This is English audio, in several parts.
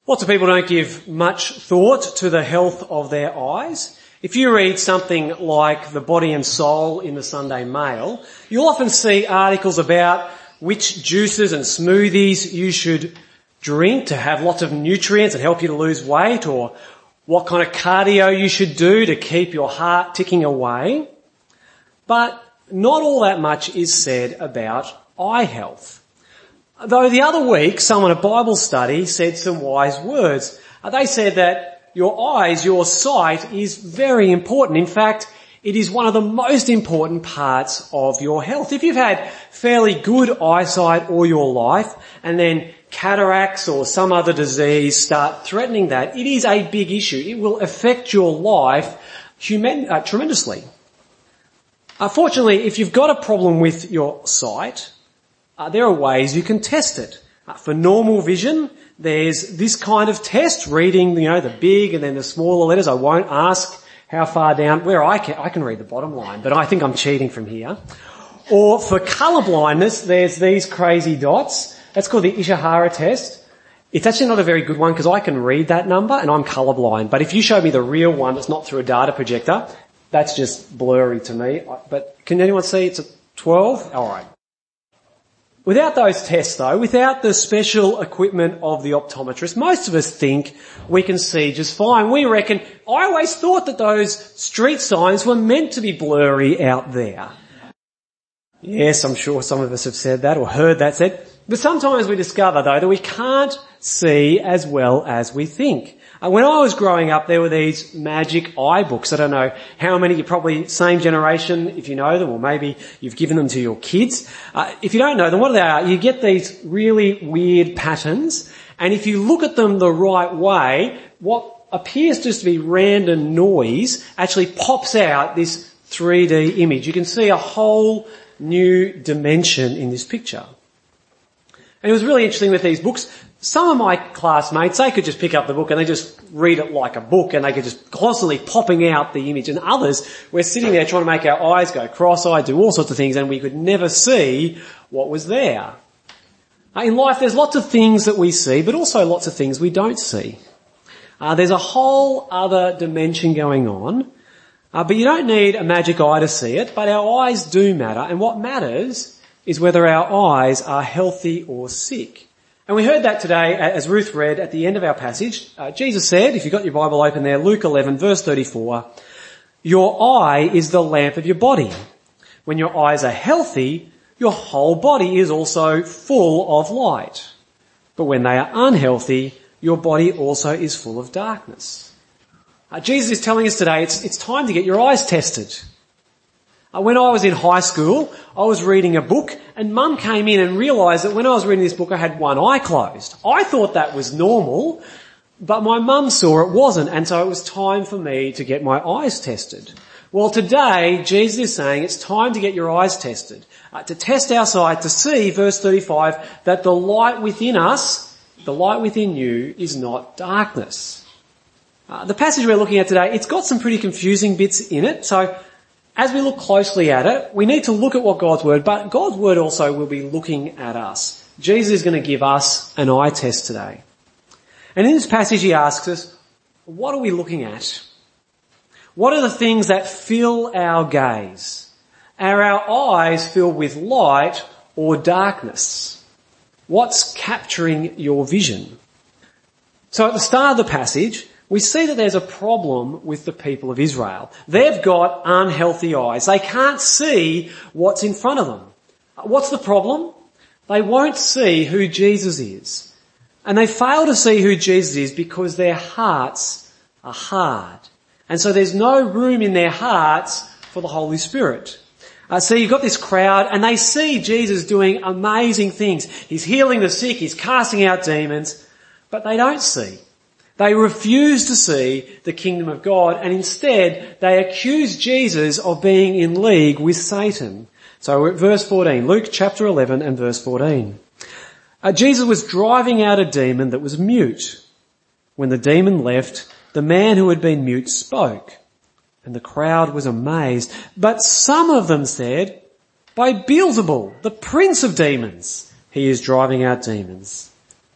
Lots of people don't give much thought to the health of their eyes. If you read something like The Body and Soul in the Sunday Mail, you'll often see articles about which juices and smoothies you should drink to have lots of nutrients and help you to lose weight, or what kind of cardio you should do to keep your heart ticking away. But not all that much is said about eye health. Though the other week, someone at Bible study said some wise words. They said that your eyes, your sight, is very important. In fact, it is one of the most important parts of your health. If you've had fairly good eyesight all your life, and then cataracts or some other disease start threatening that, it is a big issue. It will affect your life tremendously. Fortunately, if you've got a problem with your sight, there are ways you can test it. For normal vision, there's this kind of test, reading, the big and then the smaller letters. I won't ask how far down, where I can read the bottom line, but I think I'm cheating from here. Or for colour blindness, there's these crazy dots. That's called the Ishihara test. It's actually not a very good one because I can read that number and I'm colourblind. But if you show me the real one that's not through a data projector, that's just blurry to me. But can anyone see it's a 12? All right. Without those tests though, without the special equipment of the optometrist, most of us think we can see just fine. We reckon, I always thought that those street signs were meant to be blurry out there. Yes, I'm sure some of us have said that or heard that said. But sometimes we discover though that we can't see as well as we think. When I was growing up, there were these magic eye books. I don't know how many, you're probably same generation if you know them, or maybe you've given them to your kids. If you don't know them, what they are, you get these really weird patterns, and if you look at them the right way, what appears just to be random noise actually pops out this 3D image. You can see a whole new dimension in this picture. And it was really interesting with these books. Some of my classmates, they could just pick up the book and they just read it like a book and they could just constantly popping out the image. And others, we're sitting there trying to make our eyes go cross-eyed, do all sorts of things, and we could never see what was there. In life, there's lots of things that we see, but also lots of things we don't see. There's a whole other dimension going on, but you don't need a magic eye to see it, but our eyes do matter, and what matters is whether our eyes are healthy or sick. And we heard that today, as Ruth read at the end of our passage. Jesus said, if you've got your Bible open there, Luke 11, verse 34, your eye is the lamp of your body. When your eyes are healthy, your whole body is also full of light. But when they are unhealthy, your body also is full of darkness. Jesus is telling us today it's time to get your eyes tested. When I was in high school, I was reading a book and Mum came in and realised that when I was reading this book I had one eye closed. I thought that was normal, but my mum saw it wasn't, and so it was time for me to get my eyes tested. Well, today Jesus is saying it's time to get your eyes tested, to test our sight, to see, verse 35, that the light within us, the light within you, is not darkness. The passage we're looking at today, it's got some pretty confusing bits in it, so as we look closely at it, we need to look at what God's Word, but God's Word also will be looking at us. Jesus is going to give us an eye test today. And in this passage he asks us, what are we looking at? What are the things that fill our gaze? Are our eyes filled with light or darkness? What's capturing your vision? So at the start of the passage, we see that there's a problem with the people of Israel. They've got unhealthy eyes. They can't see what's in front of them. What's the problem? They won't see who Jesus is. And they fail to see who Jesus is because their hearts are hard. And so there's no room in their hearts for the Holy Spirit. So you've got this crowd and they see Jesus doing amazing things. He's healing the sick, he's casting out demons, but they don't see. They refuse to see the kingdom of God, and instead they accuse Jesus of being in league with Satan. So we're at verse 14, Luke chapter 11 and verse 14. Jesus was driving out a demon that was mute. When the demon left, the man who had been mute spoke, and the crowd was amazed. But some of them said, by Beelzebul, the prince of demons, he is driving out demons.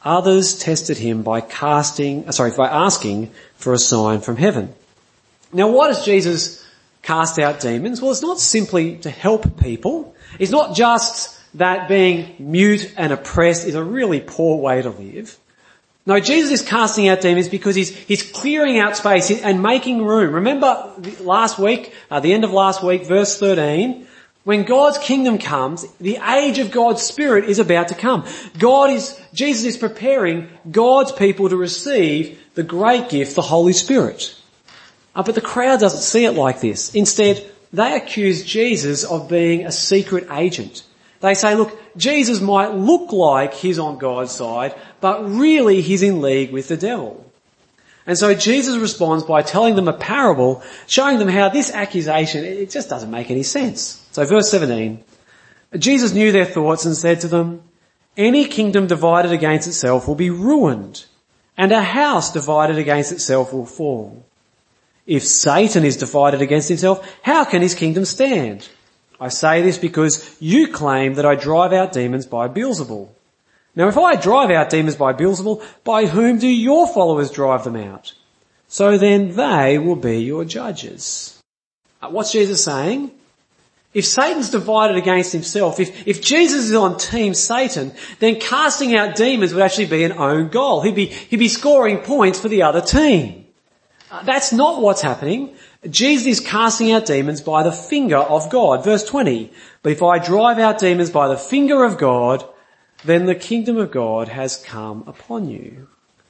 Others tested him by asking for a sign from heaven. Now, why does Jesus cast out demons? Well, it's not simply to help people. It's not just that being mute and oppressed is a really poor way to live. No, Jesus is casting out demons because he's clearing out space and making room. Remember last week, the end of last week, verse 13, when God's kingdom comes, the age of God's Spirit is about to come. Jesus is preparing God's people to receive the great gift, the Holy Spirit. But the crowd doesn't see it like this. Instead, they accuse Jesus of being a secret agent. They say, look, Jesus might look like he's on God's side, but really he's in league with the devil. And so Jesus responds by telling them a parable, showing them how this accusation, it just doesn't make any sense. So verse 17, Jesus knew their thoughts and said to them, any kingdom divided against itself will be ruined, and a house divided against itself will fall. If Satan is divided against himself, how can his kingdom stand? I say this because you claim that I drive out demons by Beelzebul. Now if I drive out demons by Beelzebul, by whom do your followers drive them out? So then they will be your judges. What's Jesus saying? If Satan's divided against himself, if Jesus is on team Satan, then casting out demons would actually be an own goal. He'd be scoring points for the other team. That's not what's happening. Jesus is casting out demons by the finger of God. Verse 20, but if I drive out demons by the finger of God, then the kingdom of God has come upon you.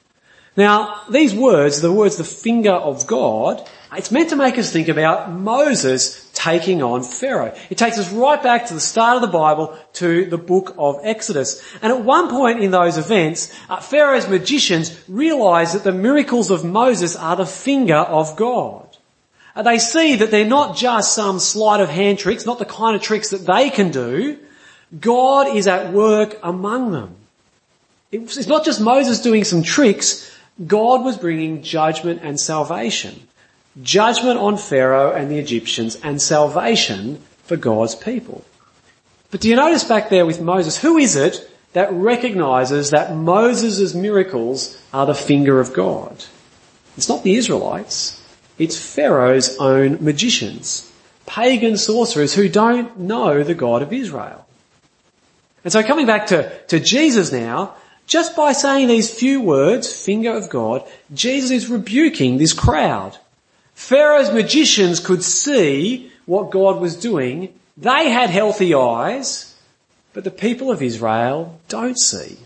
Now, these words, the finger of God, it's meant to make us think about Moses taking on Pharaoh. It takes us right back to the start of the Bible, to the book of Exodus. And at one point in those events, Pharaoh's magicians realize that the miracles of Moses are the finger of God. They see that they're not just some sleight of hand tricks, not the kind of tricks that they can do. God is at work among them. It's not just Moses doing some tricks. God was bringing judgment and salvation. Judgment on Pharaoh and the Egyptians, and salvation for God's people. But do you notice back there with Moses, who is it that recognizes that Moses' miracles are the finger of God? It's not the Israelites. It's Pharaoh's own magicians, pagan sorcerers who don't know the God of Israel. And so coming back to Jesus now, just by saying these few words, finger of God, Jesus is rebuking this crowd. Pharaoh's magicians could see what God was doing. They had healthy eyes, but the people of Israel don't see.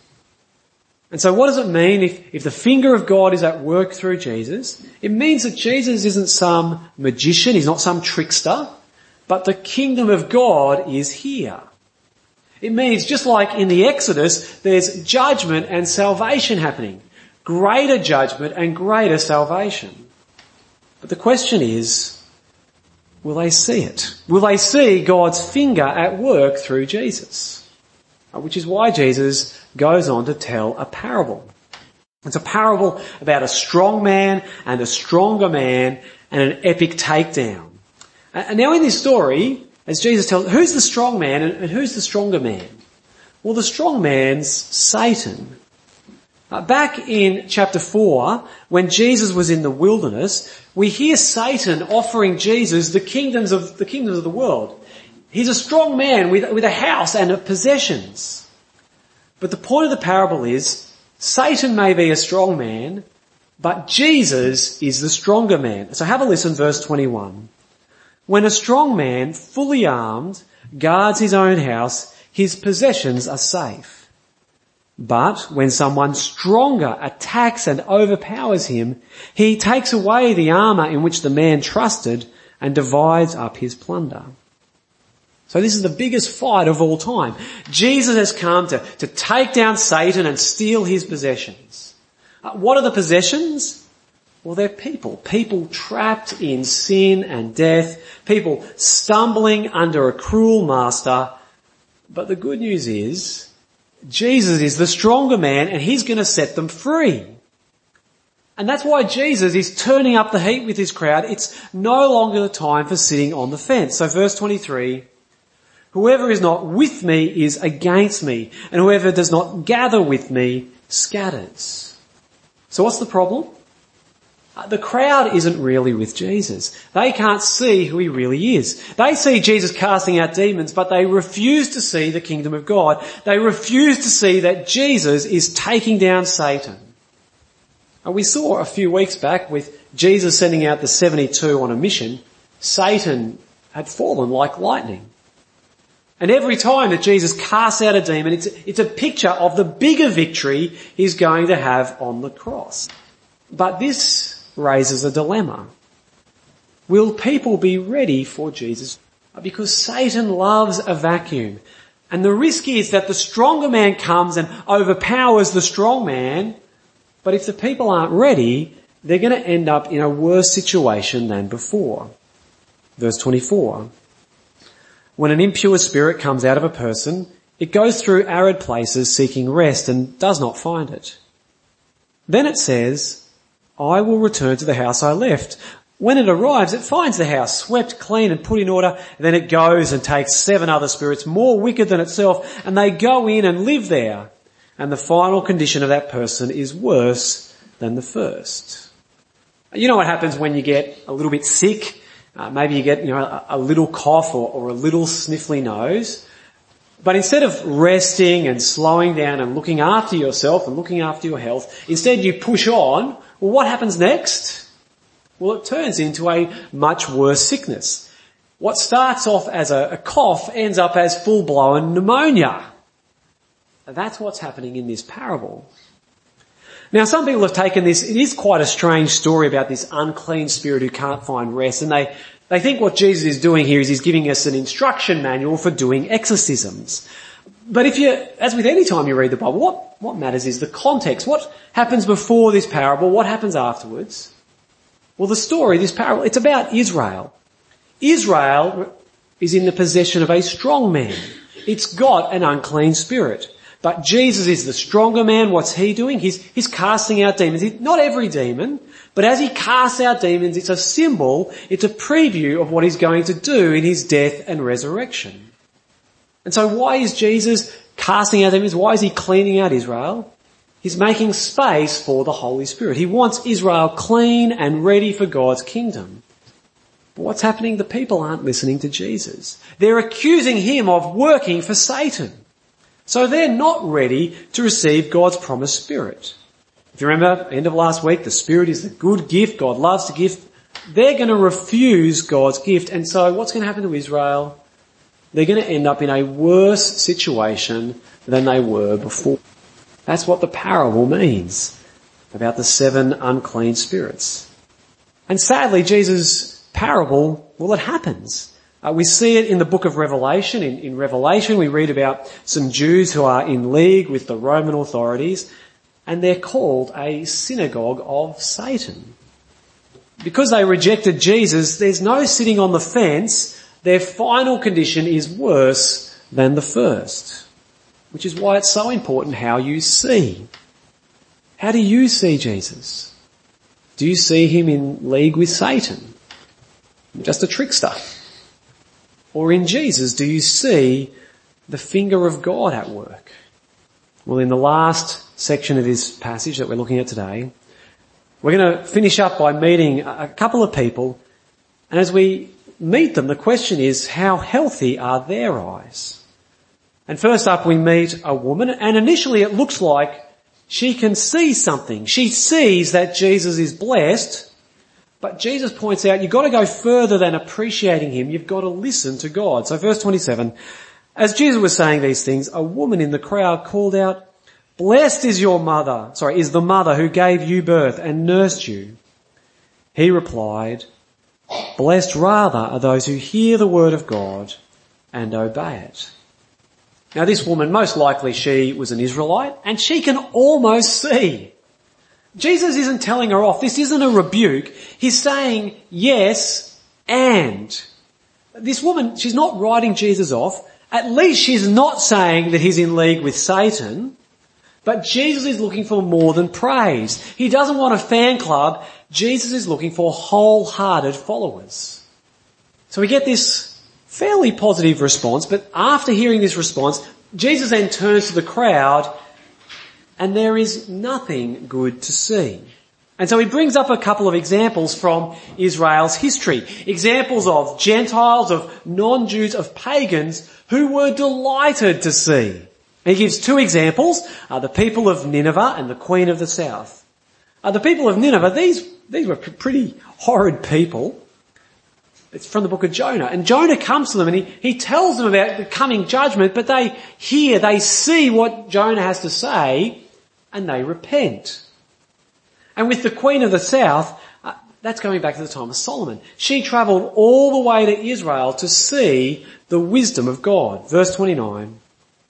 And so what does it mean if the finger of God is at work through Jesus? It means that Jesus isn't some magician, he's not some trickster, but the kingdom of God is here. It means just like in the Exodus, there's judgment and salvation happening. Greater judgment and greater salvation. But the question is, will they see it? Will they see God's finger at work through Jesus? Which is why Jesus goes on to tell a parable. It's a parable about a strong man and a stronger man and an epic takedown. And now in this story, as Jesus tells, who's the strong man and who's the stronger man? Well, the strong man's Satan. Back in chapter 4, when Jesus was in the wilderness, we hear Satan offering Jesus the kingdoms of the world. He's a strong man with a house and possessions. But the point of the parable is, Satan may be a strong man, but Jesus is the stronger man. So have a listen, verse 21. When a strong man, fully armed, guards his own house, his possessions are safe. But when someone stronger attacks and overpowers him, he takes away the armour in which the man trusted and divides up his plunder. So this is the biggest fight of all time. Jesus has come to take down Satan and steal his possessions. What are the possessions? Well, they're people. People trapped in sin and death. People stumbling under a cruel master. But the good news is, Jesus is the stronger man and he's going to set them free. And that's why Jesus is turning up the heat with his crowd. It's no longer the time for sitting on the fence. So verse 23, whoever is not with me is against me, and whoever does not gather with me scatters. So what's the problem? The crowd isn't really with Jesus. They can't see who he really is. They see Jesus casting out demons, but they refuse to see the kingdom of God. They refuse to see that Jesus is taking down Satan. And we saw a few weeks back with Jesus sending out the 72 on a mission, Satan had fallen like lightning. And every time that Jesus casts out a demon, it's a picture of the bigger victory he's going to have on the cross. But this raises a dilemma. Will people be ready for Jesus? Because Satan loves a vacuum. And the risk is that the stronger man comes and overpowers the strong man. But if the people aren't ready, they're going to end up in a worse situation than before. Verse 24. When an impure spirit comes out of a person, it goes through arid places seeking rest and does not find it. Then it says, I will return to the house I left. When it arrives, it finds the house swept clean and put in order. Then it goes and takes 7 other spirits more wicked than itself, and they go in and live there. And the final condition of that person is worse than the first. You know what happens when you get a little bit sick? Maybe you get, a little cough or a little sniffly nose. But instead of resting and slowing down and looking after yourself and looking after your health, instead you push on. Well, what happens next? Well, it turns into a much worse sickness. What starts off as a cough ends up as full-blown pneumonia. That's what's happening in this parable. Now, some people have taken this, it is quite a strange story about this unclean spirit who can't find rest, and they think what Jesus is doing here is he's giving us an instruction manual for doing exorcisms. But as with any time you read the Bible, what matters is the context. What happens before this parable? What happens afterwards? Well, the story, this parable, it's about Israel. Israel is in the possession of a strong man. It's got an unclean spirit. But Jesus is the stronger man. What's he doing? He's casting out demons. Not every demon, but as he casts out demons, it's a symbol, it's a preview of what he's going to do in his death and resurrection. And so why is Jesus casting out demons? Why is he cleaning out Israel? He's making space for the Holy Spirit. He wants Israel clean and ready for God's kingdom. But what's happening? The people aren't listening to Jesus. They're accusing him of working for Satan. So they're not ready to receive God's promised Spirit. If you remember, end of last week, the Spirit is the good gift God loves to give. They're going to refuse God's gift. And so what's going to happen to Israel? They're going to end up in a worse situation than they were before. That's what the parable means about the 7 unclean spirits. And sadly, Jesus' parable, well, it happens. We see it in the book of Revelation. In Revelation, we read about some Jews who are in league with the Roman authorities, and they're called a synagogue of Satan. Because they rejected Jesus, there's no sitting on the fence. Their final condition is worse than the first, which is why it's so important how you see. How do you see Jesus? Do you see him in league with Satan? Just a trickster? Or in Jesus, do you see the finger of God at work? Well, in the last section of this passage that we're looking at today, we're going to finish up by meeting a couple of people, and as we meet them, the question is, how healthy are their eyes? And first up we meet a woman, and initially it looks like she can see something. She sees that Jesus is blessed, but Jesus points out you've got to go further than appreciating him. You've got to listen to God. So verse 27, as Jesus was saying these things, a woman in the crowd called out, "Blessed is the mother who gave you birth and nursed you." He replied, "Blessed rather are those who hear the word of God and obey it." Now this woman, most likely she was an Israelite, and she can almost see. Jesus isn't telling her off. This isn't a rebuke. He's saying yes and. This woman, she's not writing Jesus off. At least she's not saying that he's in league with Satan. But Jesus is looking for more than praise. He doesn't want a fan club. Jesus is looking for wholehearted followers. So we get this fairly positive response, but after hearing this response, Jesus then turns to the crowd and there is nothing good to see. And so he brings up a couple of examples from Israel's history. Examples of Gentiles, of non-Jews, of pagans who were delighted to see. And he gives two examples, the people of Nineveh and the queen of the south. The people of Nineveh, these were pretty horrid people. It's from the book of Jonah. And Jonah comes to them and he tells them about the coming judgment, but they see what Jonah has to say, and they repent. And with the queen of the south, that's going back to the time of Solomon. She travelled all the way to Israel to see the wisdom of God. Verse 29.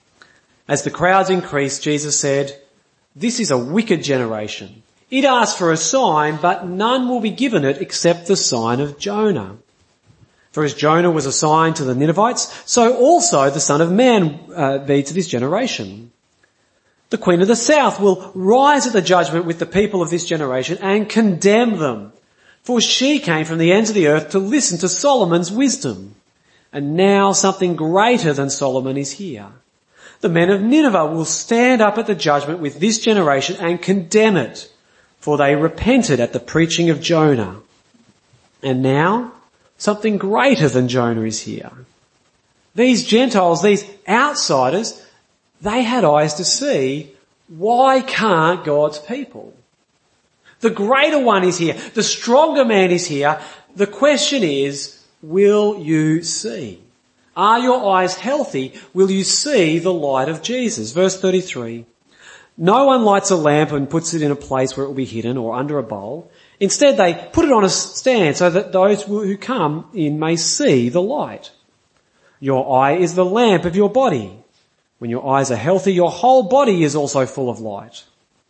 As the crowds increased, Jesus said, "This is a wicked generation. It asks for a sign, but none will be given it except the sign of Jonah. For as Jonah was a sign to the Ninevites, so also the Son of Man be to this generation. The Queen of the South will rise at the judgment with the people of this generation and condemn them. For she came from the ends of the earth to listen to Solomon's wisdom. And now something greater than Solomon is here. The men of Nineveh will stand up at the judgment with this generation and condemn it, for they repented at the preaching of Jonah. And now something greater than Jonah is here." These Gentiles, these outsiders, they had eyes to see. Why can't God's people? The greater one is here. The stronger man is here. The question is, will you see? Are your eyes healthy? Will you see the light of Jesus? Verse 33. "No one lights a lamp and puts it in a place where it will be hidden or under a bowl. Instead, they put it on a stand so that those who come in may see the light. Your eye is the lamp of your body. When your eyes are healthy, your whole body is also full of light.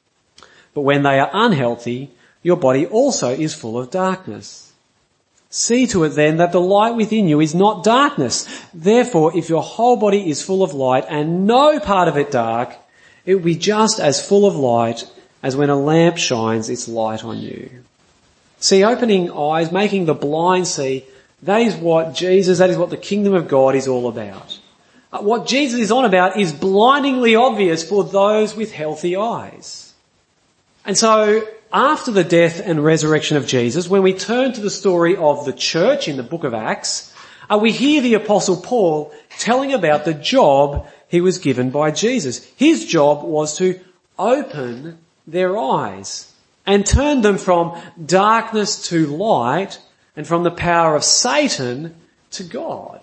But when they are unhealthy, your body also is full of darkness. See to it then that the light within you is not darkness. Therefore, if your whole body is full of light and no part of it dark, it will be just as full of light as when a lamp shines its light on you." See, opening eyes, making the blind see, that is what the kingdom of God is all about. What Jesus is on about is blindingly obvious for those with healthy eyes. And so, after the death and resurrection of Jesus, when we turn to the story of the church in the book of Acts, we hear the Apostle Paul telling about the job he was given by Jesus. His job was to open their eyes and turn them from darkness to light and from the power of Satan to God.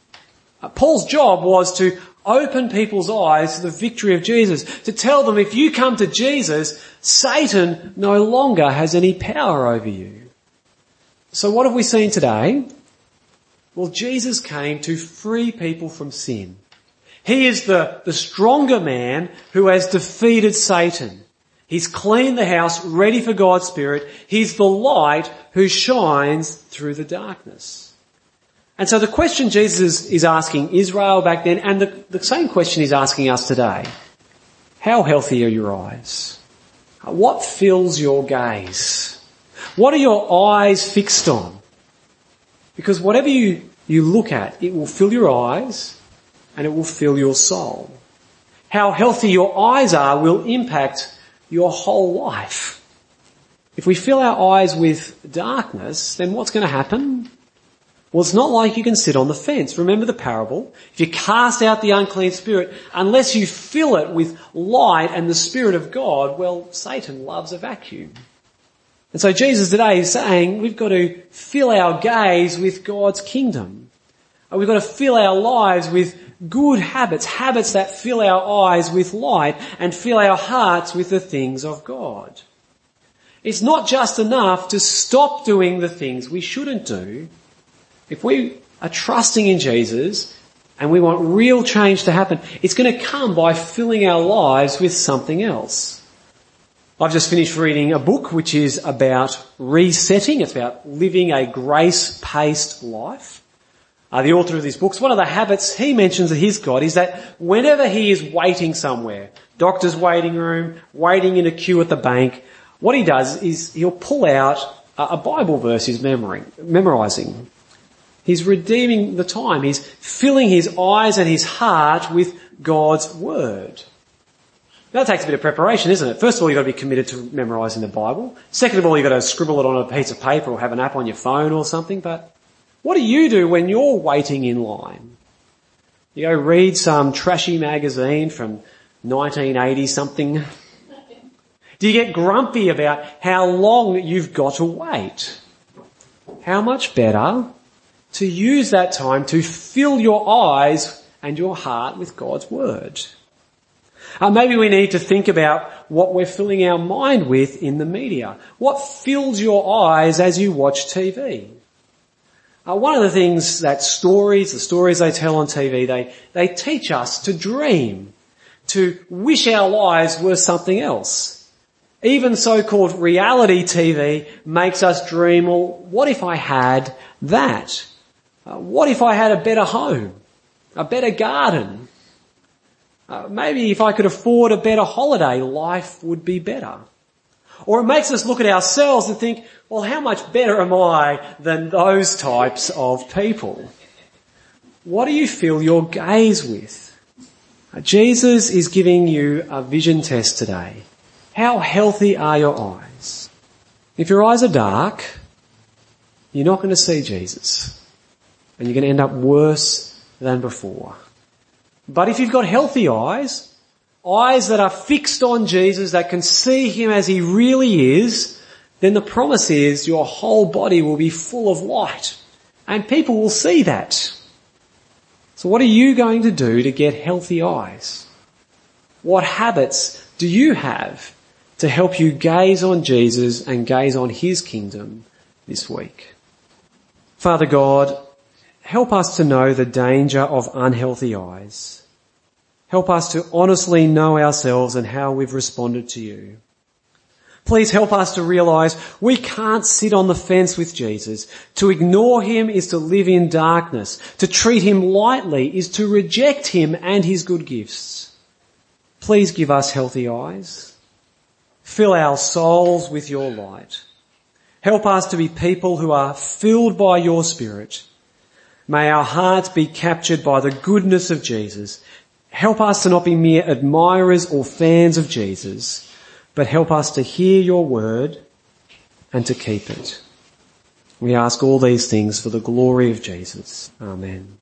Paul's job was to open people's eyes to the victory of Jesus, to tell them if you come to Jesus, Satan no longer has any power over you. So what have we seen today? Well, Jesus came to free people from sin. He is the stronger man who has defeated Satan. He's cleaned the house, ready for God's Spirit. He's the light who shines through the darkness. And so the question Jesus is asking Israel back then, and the same question he's asking us today: how healthy are your eyes? What fills your gaze? What are your eyes fixed on? Because whatever you look at, it will fill your eyes and it will fill your soul. How healthy your eyes are will impact your whole life. If we fill our eyes with darkness, then what's going to happen? Well, it's not like you can sit on the fence. Remember the parable? If you cast out the unclean spirit, unless you fill it with light and the Spirit of God, well, Satan loves a vacuum. And so Jesus today is saying we've got to fill our gaze with God's kingdom. We've got to fill our lives with good habits that fill our eyes with light and fill our hearts with the things of God. It's not just enough to stop doing the things we shouldn't do. If we are trusting in Jesus and we want real change to happen, it's going to come by filling our lives with something else. I've just finished reading a book which is about resetting. It's about living a grace-paced life. The author of this book, one of the habits he mentions that he's got is that whenever he is waiting somewhere, doctor's waiting room, waiting in a queue at the bank, what he does is he'll pull out a Bible verse he's memorizing. He's redeeming the time. He's filling his eyes and his heart with God's Word. That takes a bit of preparation, isn't it? First of all, you've got to be committed to memorising the Bible. Second of all, you've got to scribble it on a piece of paper or have an app on your phone or something. But what do you do when you're waiting in line? You go read some trashy magazine from 1980 something. Do you get grumpy about how long you've got to wait? How much better to use that time to fill your eyes and your heart with God's Word. Maybe we need to think about what we're filling our mind with in the media. What fills your eyes as you watch TV? One of the things that the stories they tell on TV, they teach us to dream, to wish our lives were something else. Even so-called reality TV makes us dream, well, what if I had that? What if I had a better home, a better garden? Maybe if I could afford a better holiday, life would be better. Or it makes us look at ourselves and think, well, how much better am I than those types of people? What do you fill your gaze with? Jesus is giving you a vision test today. How healthy are your eyes? If your eyes are dark, you're not going to see Jesus. And you're going to end up worse than before. But if you've got healthy eyes that are fixed on Jesus, that can see him as he really is, then the promise is your whole body will be full of light. And people will see that. So what are you going to do to get healthy eyes? What habits do you have to help you gaze on Jesus and gaze on his kingdom this week? Father God, help us to know the danger of unhealthy eyes. Help us to honestly know ourselves and how we've responded to you. Please help us to realise we can't sit on the fence with Jesus. To ignore him is to live in darkness. To treat him lightly is to reject him and his good gifts. Please give us healthy eyes. Fill our souls with your light. Help us to be people who are filled by your Spirit. May our hearts be captured by the goodness of Jesus. Help us to not be mere admirers or fans of Jesus, but help us to hear your word and to keep it. We ask all these things for the glory of Jesus. Amen.